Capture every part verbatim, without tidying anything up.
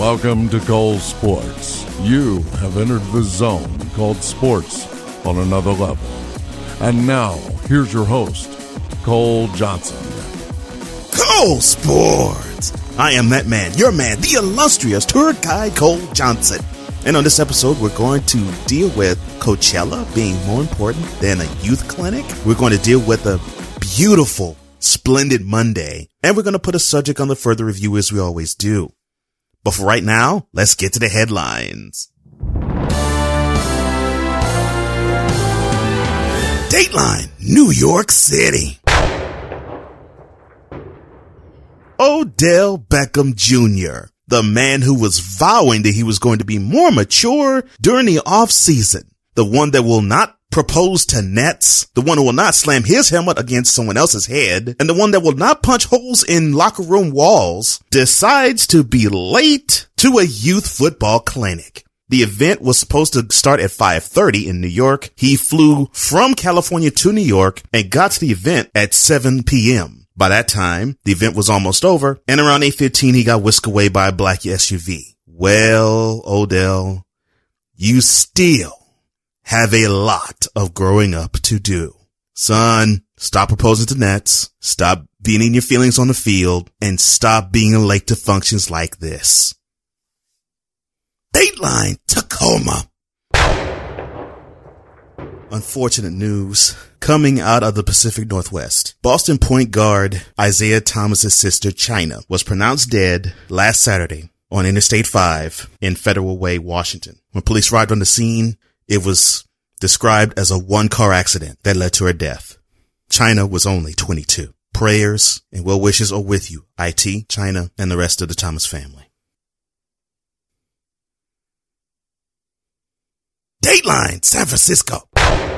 Welcome to Cole Sports. You have entered the zone called sports on another level. And now, here's your host, Cole Johnson. Cole Sports! I am that man, your man, the illustrious tour guide Cole Johnson. And on this episode, we're going to deal with Coachella being more important than a youth clinic. We're going to deal with a beautiful, splendid Monday. And we're going to put a subject on the further review as we always do. But for right now, let's get to the headlines. Dateline, New York City. Odell Beckham Junior, the man who was vowing that he was going to be more mature during the off season, the one that will not propose to nets, the one who will not slam his helmet against someone else's head, and the one that will not punch holes in locker room walls, decides to be late to a youth football clinic. The event was supposed to start at five thirty in New York. He flew from California to New York and got to the event at seven p.m. By that time, the event was almost over, and around eight fifteen, he got whisked away by a black S U V. Well, Odell, you still have a lot of growing up to do. Son, stop proposing to nets, stop being in your feelings on the field, and stop being late to functions like this. Dateline, Tacoma. Unfortunate news coming out of the Pacific Northwest. Boston point guard Isaiah Thomas's sister, China, was pronounced dead last Saturday on Interstate five in Federal Way, Washington. When police arrived on the scene, it was described as a one-car accident that led to her death. China was only twenty-two. Prayers and well wishes are with you, I T, China, and the rest of the Thomas family. Dateline, San Francisco.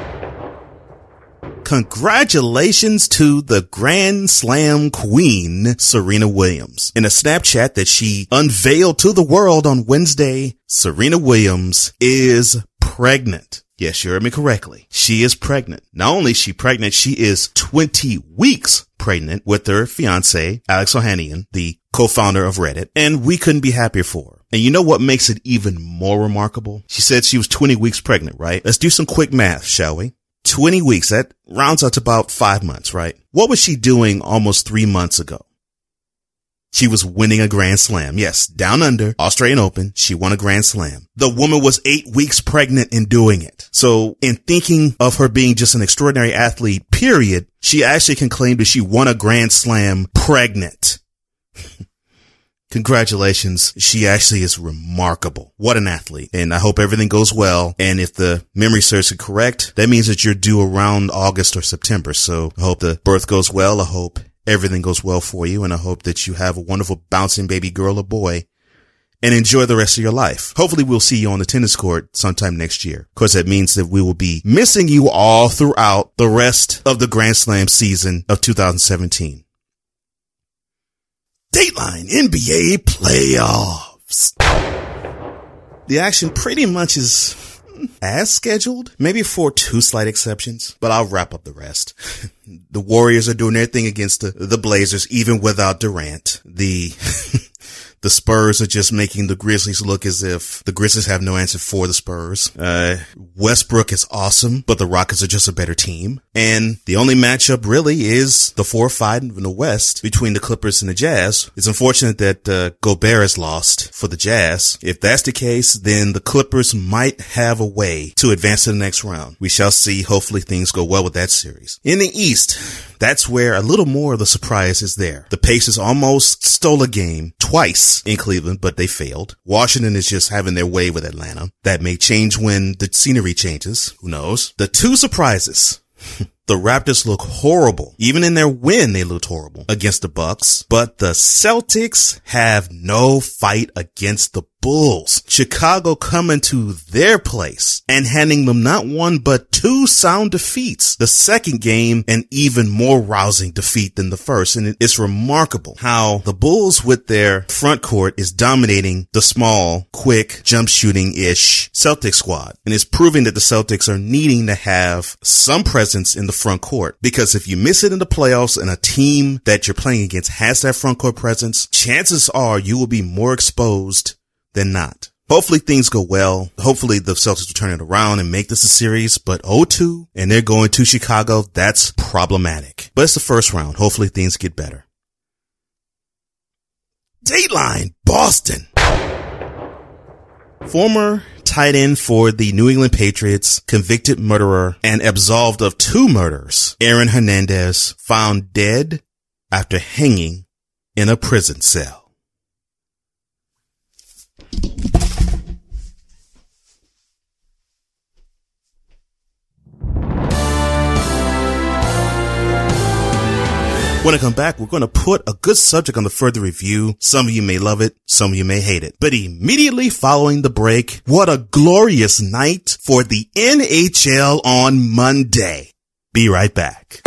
Congratulations to the Grand Slam queen, Serena Williams. In a Snapchat that she unveiled to the world on Wednesday, Serena Williams is pregnant. Yes, you heard me correctly. She is pregnant. Not only is she pregnant, she is twenty weeks pregnant with her fiance, Alex Ohanian, the co-founder of Reddit, and we couldn't be happier for her. And you know what makes it even more remarkable? She said she was twenty weeks pregnant, right? Let's do some quick math, shall we? twenty weeks, that rounds out to about five months, right? What was she doing almost three months ago? She was winning a Grand Slam. Yes, down under, Australian Open, she won a Grand Slam. The woman was eight weeks pregnant in doing it. So in thinking of her being just an extraordinary athlete, period, she actually can claim that she won a Grand Slam pregnant. Congratulations. She actually is remarkable. What an athlete. And I hope everything goes well. And if the memory serves it correct, that means that you're due around August or September. So I hope the birth goes well. I hope everything goes well for you. And I hope that you have a wonderful bouncing baby girl or boy and enjoy the rest of your life. Hopefully we'll see you on the tennis court sometime next year. Of course, that means that we will be missing you all throughout the rest of the Grand Slam season of two thousand seventeen. Dateline N B A playoffs. The action pretty much is as scheduled, maybe for two slight exceptions, but I'll wrap up the rest. The Warriors are doing their thing against the, the Blazers, even without Durant. The The Spurs are just making the Grizzlies look as if the Grizzlies have no answer for the Spurs. Uh, Westbrook is awesome, but the Rockets are just a better team. And the only matchup really is the four fight in the West between the Clippers and the Jazz. It's unfortunate that uh, Gobert is lost for the Jazz. If that's the case, then the Clippers might have a way to advance to the next round. We shall see. Hopefully things go well with that series. In the East, that's where a little more of the surprise is there. The Pacers almost stole a game twice in Cleveland, but they failed. Washington is just having their way with Atlanta. That may change when the scenery changes. Who knows? The two surprises. The Raptors look horrible. Even in their win, they looked horrible against the Bucks. But the Celtics have no fight against the Bulls. Chicago coming to their place and handing them not one but two sound defeats. The second game, an even more rousing defeat than the first. And it's remarkable how the Bulls with their front court is dominating the small, quick, jump shooting-ish Celtics squad. And it's proving that the Celtics are needing to have some presence in the front court. Because if you miss it in the playoffs and a team that you're playing against has that front court presence, chances are you will be more exposed than not. Hopefully things go well. Hopefully the Celtics will turn it around and make this a series, but oh two and they're going to Chicago. That's problematic, but it's the first round. Hopefully things get better. Dateline Boston. Former tight end for the New England Patriots, convicted murderer and absolved of two murders, Aaron Hernandez, found dead after hanging in a prison cell. When I come back, we're going to put a good subject on the further review. Some of you may love it. Some of you may hate it. But immediately following the break, what a glorious night for the N H L on Monday. Be right back.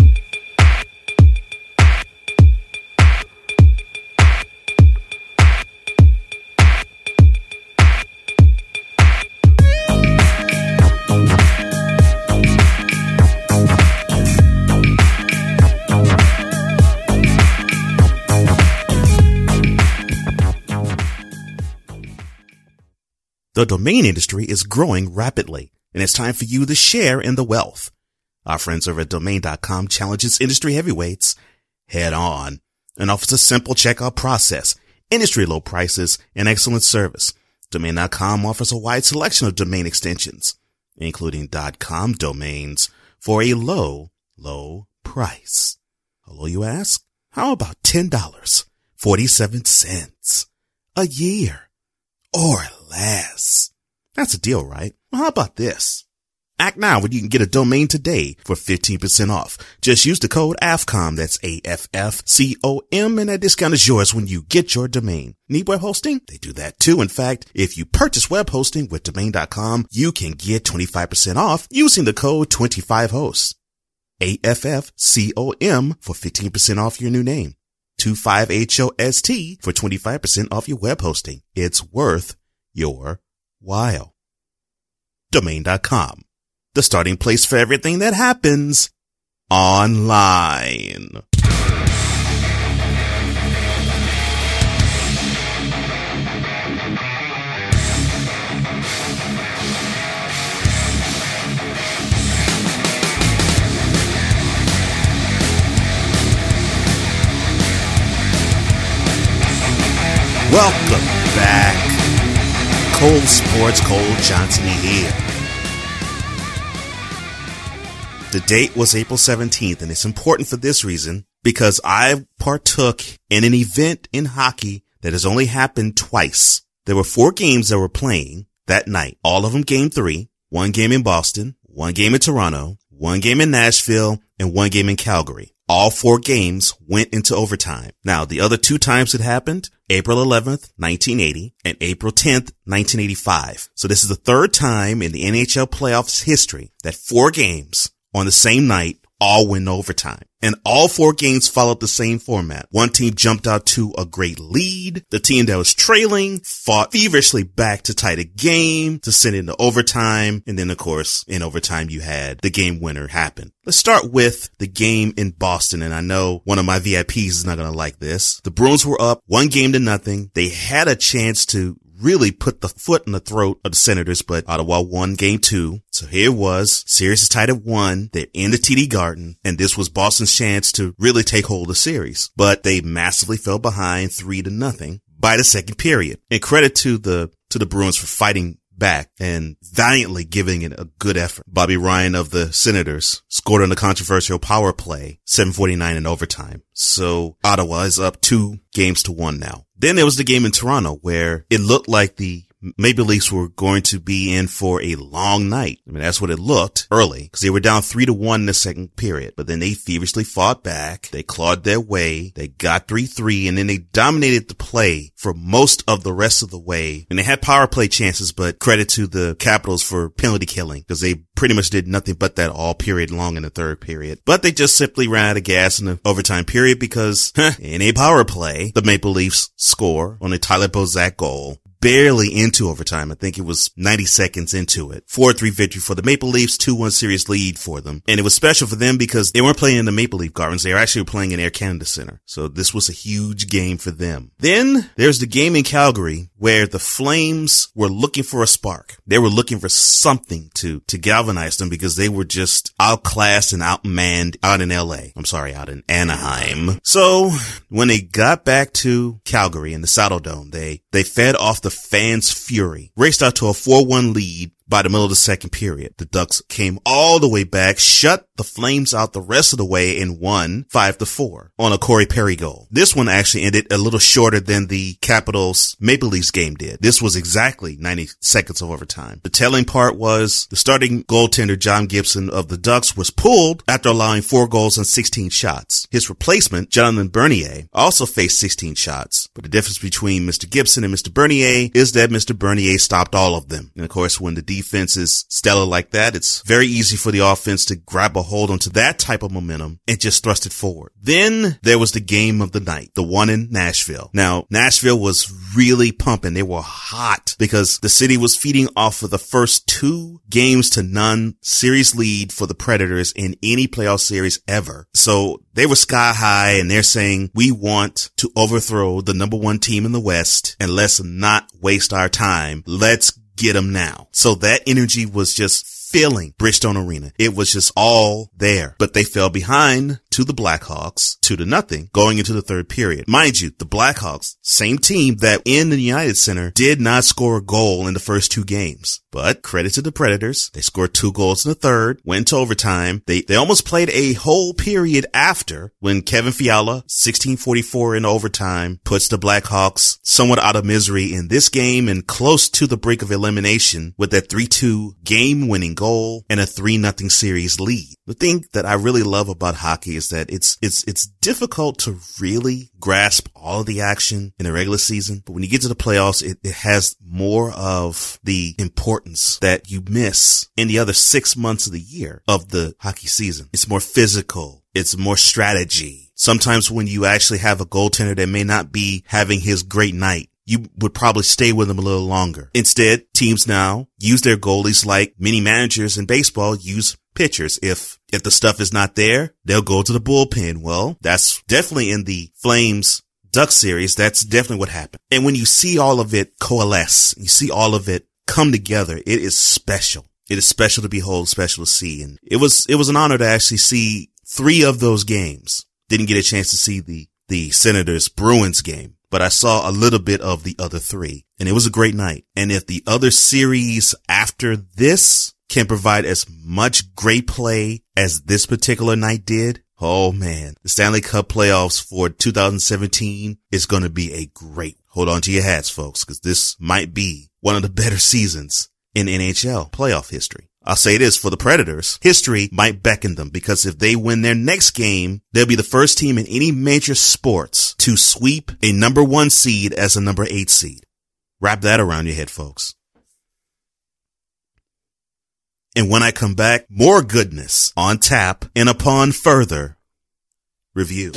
The domain industry is growing rapidly, and it's time for you to share in the wealth. Our friends over at domain dot com challenges industry heavyweights head on and offers a simple checkout process, industry low prices, and excellent service. domain dot com offers a wide selection of domain extensions, including .com domains for a low, low price. Hello, you ask? How about ten dollars and forty-seven cents a year or less? That's a deal, right? Well, how about this? Act now when you can get a domain today for fifteen percent off. Just use the code A F C O M, that's A F F C O M, and that discount is yours when you get your domain. Need web hosting? They do that too. In fact, if you purchase web hosting with domain dot com, you can get twenty-five percent off using the code twenty-five hosts. A F F C O M for fifteen percent off your new name. twenty-five H O S T for twenty-five percent off your web hosting. It's worth your while. domain dot com, the starting place for everything that happens online. Welcome back. Cole Sports, Cole Johnson here. The date was April seventeenth, and it's important for this reason, because I partook in an event in hockey that has only happened twice. There were four games that were playing that night, all of them game three, one game in Boston, one game in Toronto, one game in Nashville, and one game in Calgary. All four games went into overtime. Now, the other two times it happened, April eleventh, nineteen eighty, and April tenth, nineteen eighty-five. So this is the third time in the N H L playoffs history that four games on the same night all went overtime. And all four games followed the same format. One team jumped out to a great lead. The team that was trailing fought feverishly back to tie the game, to send it into overtime. And then, of course, in overtime, you had the game winner happen. Let's start with the game in Boston. And I know one of my V I Ps is not going to like this. The Bruins were up one game to nothing. They had a chance to really put the foot in the throat of the Senators, but Ottawa won game two. So here it was. Series is tied at one. They're in the T D Garden, and this was Boston's chance to really take hold of the series. But they massively fell behind three to nothing by the second period. And credit to the to the Bruins for fighting back and valiantly giving it a good effort. Bobby Ryan of the Senators scored on the controversial power play, seven forty-nine in overtime. So Ottawa is up two games to one now. Then there was the game in Toronto where it looked like the Maple Leafs were going to be in for a long night. I mean, that's what it looked early, because they were down three to one in the second period. But then they feverishly fought back. They clawed their way. They got three three, and then they dominated the play for most of the rest of the way. And they had power play chances, but credit to the Capitals for penalty killing, because they pretty much did nothing but that all period long in the third period. But they just simply ran out of gas in the overtime period because huh, in a power play, the Maple Leafs score on a Tyler Bozak goal. barely into overtime. I think it was ninety seconds into it. four three victory for the Maple Leafs, two one series lead for them. And it was special for them because they weren't playing in the Maple Leaf Gardens. They were actually playing in Air Canada Center. So this was a huge game for them. Then there's the game in Calgary where the Flames were looking for a spark. They were looking for something to, to galvanize them because they were just outclassed and outmanned out in L A. I'm sorry, out in Anaheim. So when they got back to Calgary in the Saddle Dome, they, they fed off the fans' fury, raced out to a four one lead by the middle of the second period. The Ducks came all the way back, shut the Flames out the rest of the way, and won five to four on a Corey Perry goal. This one actually ended a little shorter than the Capitals Maple Leafs game did. This was exactly ninety seconds of overtime. The telling part was the starting goaltender John Gibson of the Ducks was pulled after allowing four goals and sixteen shots. His replacement, Jonathan Bernier, also faced sixteen shots. But the difference between Mister Gibson and Mister Bernier is that Mister Bernier stopped all of them. And of course, when the defense is stellar like that, it's very easy for the offense to grab a hold onto that type of momentum and just thrust it forward. Then there was the game of the night, the one in Nashville. Now, Nashville was really pumping. They were hot because the city was feeding off of the first two games to none series lead for the Predators in any playoff series ever. So they were sky high and they're saying, we want to overthrow the number one team in the West and let's not waste our time. Let's get them now. So that energy was just filling Bridgestone Arena. It was just all there, but they fell behind to the Blackhawks two to nothing going into the third period. Mind you, the Blackhawks, same team that in the United Center did not score a goal in the first two games. But credit to the Predators. They scored two goals in the third, went to overtime. They, they almost played a whole period after when Kevin Fiala, sixteen forty-four in overtime, puts the Blackhawks somewhat out of misery in this game and close to the brink of elimination with that three two game winning goal and a three nothing series lead. The thing that I really love about hockey is that it's, it's, it's difficult to really grasp all of the action in the regular season. But when you get to the playoffs, it, it has more of the importance that you miss in the other six months of the year of the hockey season. It's more physical. It's more strategy. Sometimes when you actually have a goaltender that may not be having his great night, you would probably stay with them a little longer. Instead, teams now use their goalies like many managers in baseball use pitchers. If, if the stuff is not there, they'll go to the bullpen. Well, that's definitely in the Flames Duck series. That's definitely what happened. And when you see all of it coalesce, you see all of it come together, it is special. It is special to behold, special to see. And it was, it was an honor to actually see three of those games. Didn't get a chance to see the, the Senators Bruins game, but I saw a little bit of the other three and it was a great night. And if the other series after this can provide as much great play as this particular night did, oh man, the Stanley Cup playoffs for two thousand seventeen is going to be a great, hold on to your hats, folks, because this might be one of the better seasons in N H L playoff history. I'll say this for the Predators, history might beckon them because if they win their next game, they'll be the first team in any major sports to sweep a number one seed as a number eight seed. Wrap that around your head, folks. And when I come back, more goodness on tap and upon further review.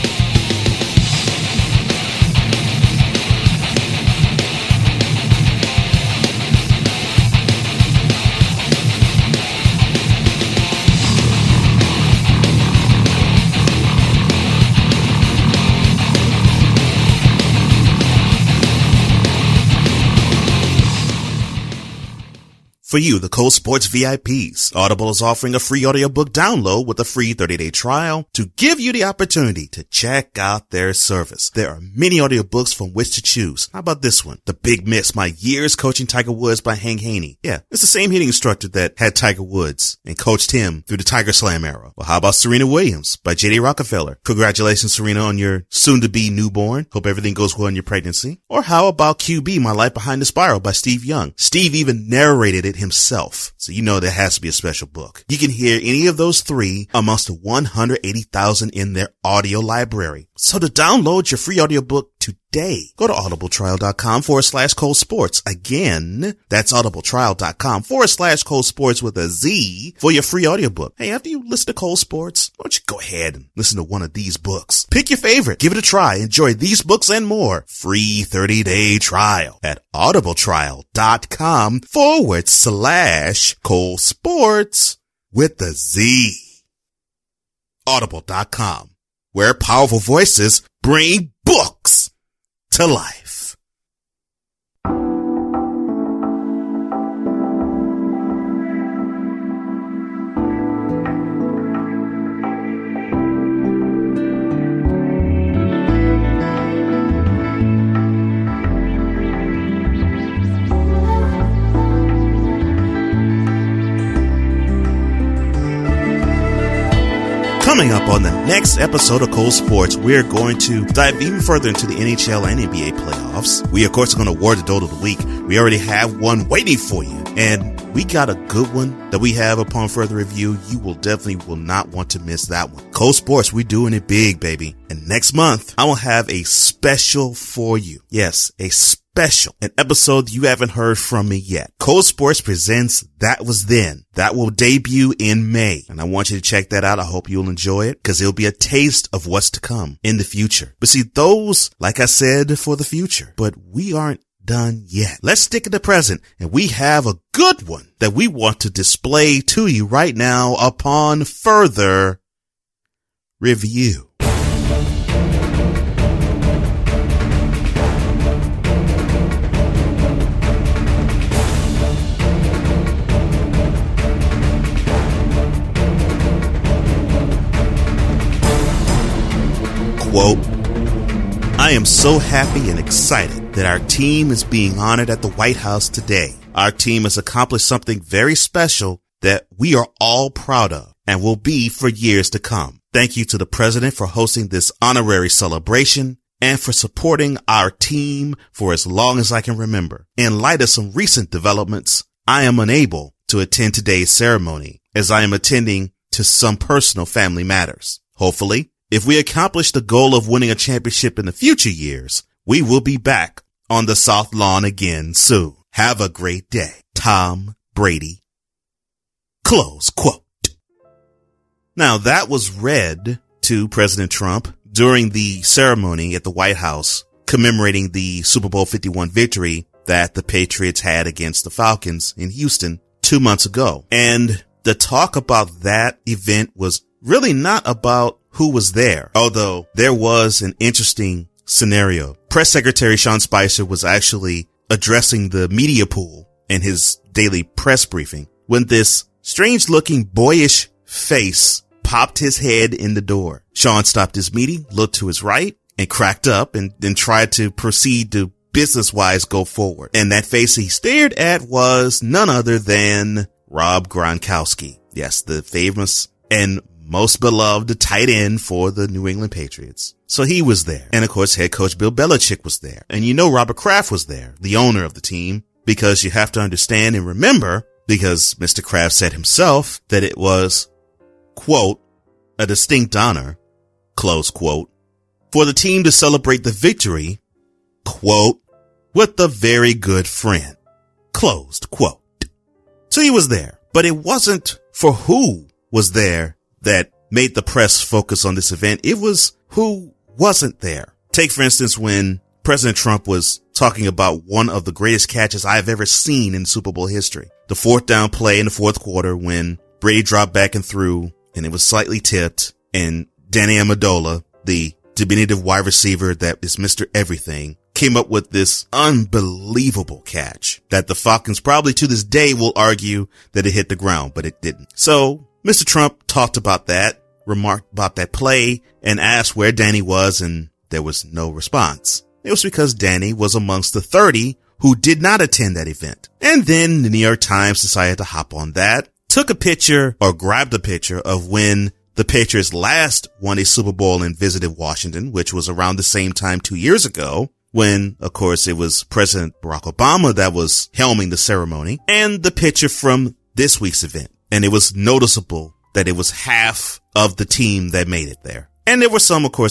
For you, the Cole Sports V I Ps, Audible is offering a free audiobook download with a free thirty-day trial to give you the opportunity to check out their service. There are many audiobooks from which to choose. How about this one? The Big Miss, My Years Coaching Tiger Woods by Hank Haney. Yeah, it's the same hitting instructor that had Tiger Woods and coached him through the Tiger Slam era. Well, how about Serena Williams by J D Rockefeller? Congratulations, Serena, on your soon-to-be newborn. Hope everything goes well in your pregnancy. Or how about Q B, My Life Behind the Spiral by Steve Young? Steve even narrated it himself, so you know there has to be a special book. You can hear any of those three amongst the one hundred eighty thousand in their audio library. So to download your free audiobook today. Go to audibletrial.com forward slash Cole Sports. Again, that's audibletrial.com forward slash Cole Sports with a Z for your free audiobook. Hey, after you listen to Cole Sports, why don't you go ahead and listen to one of these books? Pick your favorite. Give it a try. Enjoy these books and more. Free thirty-day trial at audibletrial.com forward slash Cole Sports with the Z. Audible dot com, where powerful voices bring books to life. Coming up on the next episode of Cole Sports, we're going to dive even further into the N H L and N B A playoffs. We, of course, are going to award the Dolt of the Week. We already have one waiting for you, and we got a good one that we have upon further review. You will definitely will not want to miss that one. Cole Sports, we're doing it big, baby. And next month, I will have a special for you. Yes, a special. Special, an episode you haven't heard from me yet. Cole Sports presents That Was Then. That will debut in May, and I want you to check that out. I hope you'll enjoy it, because it'll be a taste of what's to come in the future. But see, those, like I said, for the future, but we aren't done yet. Let's stick in the present, and we have a good one that we want to display to you right now upon further review. Quote, I am so happy and excited that our team is being honored at the White House today. Our team has accomplished something very special that we are all proud of and will be for years to come. Thank you to the president for hosting this honorary celebration and for supporting our team for as long as I can remember. In light of some recent developments, I am unable to attend today's ceremony as I am attending to some personal family matters. Hopefully, if we accomplish the goal of winning a championship in the future years, we will be back on the South Lawn again soon. Have a great day. Tom Brady. Close quote. Now that was read to President Trump during the ceremony at the White House commemorating the Super Bowl fifty-one victory that the Patriots had against the Falcons in Houston two months ago. And the talk about that event was really not about who was there, although there was an interesting scenario. Press Secretary Sean Spicer was actually addressing the media pool in his daily press briefing when this strange-looking boyish face popped his head in the door. Sean stopped his meeting, looked to his right, and cracked up and then tried to proceed to business-wise go forward. And that face he stared at was none other than Rob Gronkowski. Yes, the famous and most beloved tight end for the New England Patriots. So he was there. And of course, head coach Bill Belichick was there. And you know, Robert Kraft was there, the owner of the team, because you have to understand and remember, because Mister Kraft said himself that it was, quote, a distinct honor, close quote, for the team to celebrate the victory, quote, with a very good friend, closed quote. So he was there, but it wasn't for who was there that made the press focus on this event. It was who wasn't there. Take, for instance, when President Trump was talking about one of the greatest catches I've ever seen in Super Bowl history. The fourth down play in the fourth quarter when Brady dropped back and threw, and it was slightly tipped, and Danny Amendola, the diminutive wide receiver that is Mister Everything, came up with this unbelievable catch that the Falcons probably to this day will argue that it hit the ground, but it didn't. So Mister Trump talked about that, remarked about that play, and asked where Danny was, and there was no response. It was because Danny was amongst the thirty who did not attend that event. And then the New York Times decided to hop on that, took a picture or grabbed a picture of when the Patriots last won a Super Bowl and visited Washington, which was around the same time two years ago, when, of course, it was President Barack Obama that was helming the ceremony, and the picture from this week's event. And it was noticeable that it was half of the team that made it there. And there were some, of course, that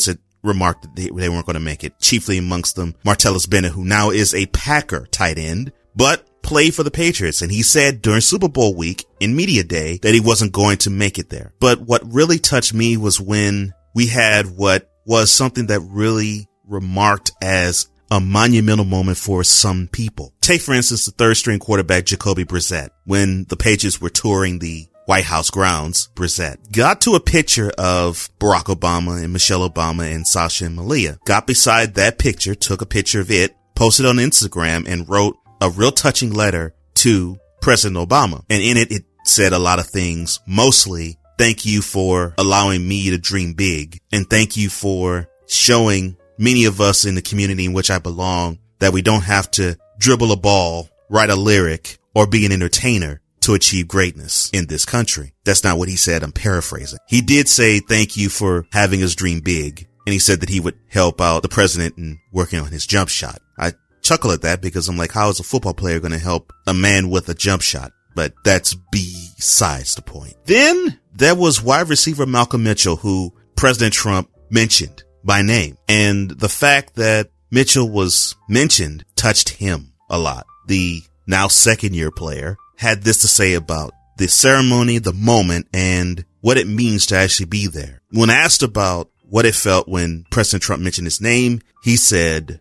remarked that they, they weren't going to make it, chiefly amongst them Martellus Bennett, who now is a Packer tight end, but played for the Patriots. And he said during Super Bowl week in media day that he wasn't going to make it there. But what really touched me was when we had what was something that really remarked as a monumental moment for some people. Take, for instance, the third string quarterback, Jacoby Brissett. When the Patriots were touring the White House grounds, Brissett got to a picture of Barack Obama and Michelle Obama and Sasha and Malia, got beside that picture, took a picture of it, posted on Instagram, and wrote a real touching letter to President Obama. And in it, it said a lot of things, mostly, thank you for allowing me to dream big, and thank you for showing many of us in the community in which I belong that we don't have to dribble a ball, write a lyric, or be an entertainer to achieve greatness in this country. That's not what he said. I'm paraphrasing. He did say thank you for having us dream big. And he said that he would help out the president in working on his jump shot. I chuckle at that because I'm like, how is a football player going to help a man with a jump shot? But that's besides the point. Then there was wide receiver Malcolm Mitchell, who President Trump mentioned by name. And the fact that Mitchell was mentioned touched him a lot. The now second year player had this to say about the ceremony, the moment, and what it means to actually be there. When asked about what it felt when President Trump mentioned his name, he said,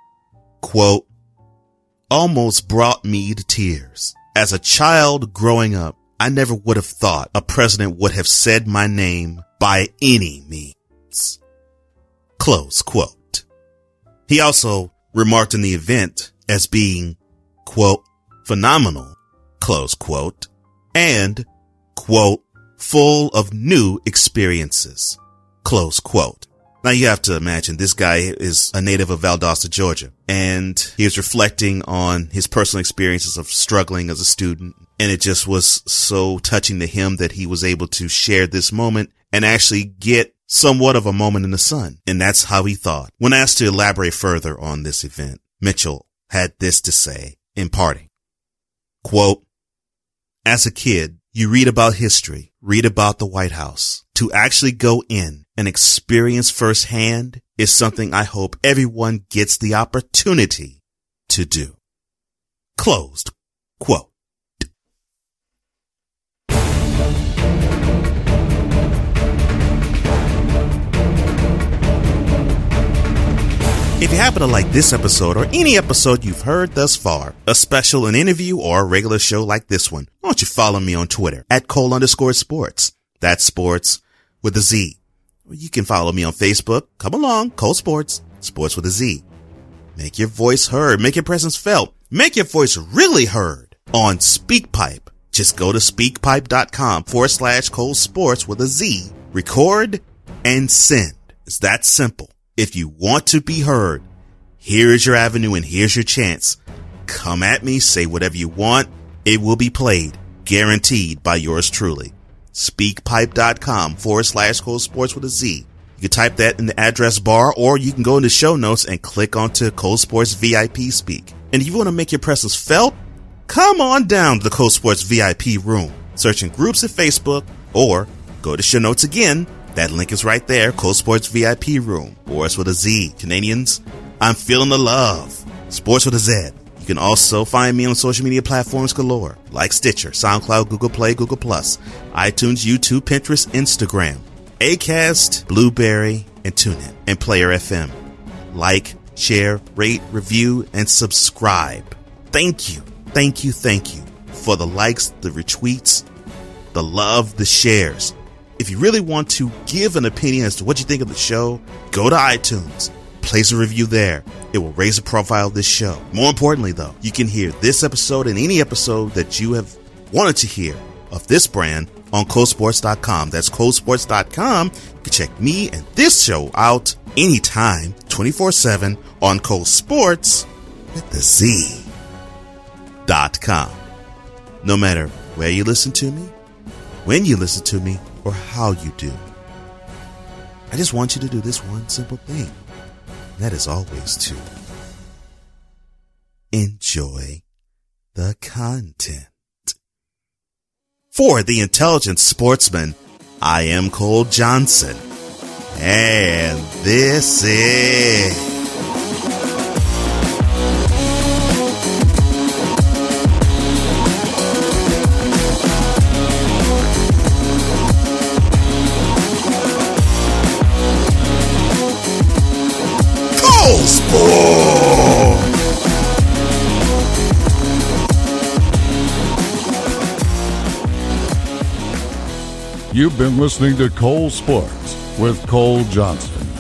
quote, almost brought me to tears. As a child growing up, I never would have thought a president would have said my name by any means. Close quote. He also remarked on the event as being, quote, phenomenal, close quote, and, quote, full of new experiences, close quote. Now you have to imagine this guy is a native of Valdosta, Georgia, and he was reflecting on his personal experiences of struggling as a student. And it just was so touching to him that he was able to share this moment and actually get somewhat of a moment in the sun. And that's how he thought. When asked to elaborate further on this event, Mitchell had this to say in parting, quote, as a kid, you read about history, read about the White House. To actually go in and experience firsthand is something I hope everyone gets the opportunity to do. Closed quote. If you happen to like this episode or any episode you've heard thus far, a special, an interview, or a regular show like this one, why don't you follow me on Twitter at Cole underscore sports. That's sports with a Z. You can follow me on Facebook. Come along, Cole Sports, sports with a Z. Make your voice heard. Make your presence felt. Make your voice really heard on SpeakPipe. Just go to speakpipe.com forward slash Cole Sports with a Z. Record and send. It's that simple. If you want to be heard, here is your avenue and here's your chance. Come at me, say whatever you want. It will be played, guaranteed by yours truly. Speakpipe.com forward slash Cole Sports with a Z. You can type that in the address bar, or you can go into show notes and click onto Cole Sports V I P Speak. And if you want to make your presence felt, come on down to the Cole Sports V I P room. Search in groups at Facebook, or go to show notes again. That link is right there, Cole Sports V I P room, or it's with a Z. Canadians, I'm feeling the love. Sports with a Z. You can also find me on social media platforms galore, like Stitcher, SoundCloud, Google Play, Google Plus, iTunes, YouTube, Pinterest, Instagram, Acast, Blueberry, and TuneIn, and Player F M. Like, share, rate, review, and subscribe. Thank you, thank you, thank you for the likes, the retweets, the love, the shares. If you really want to give an opinion as to what you think of the show, go to iTunes, place a review there. It will raise the profile of this show. More importantly, though, you can hear this episode and any episode that you have wanted to hear of this brand on Cole Sports dot com. That's Cole Sports dot com. You can check me and this show out anytime, twenty-four seven on Cole Sports with the Z dot com. No matter where you listen to me, when you listen to me, or how you do, I just want you to do this one simple thing. That is always to enjoy the content. For the Intelligent Sportsman, I am Cole Johnson. And this is Cole Sports. You've been listening to Cole Sports with Cole Johnson.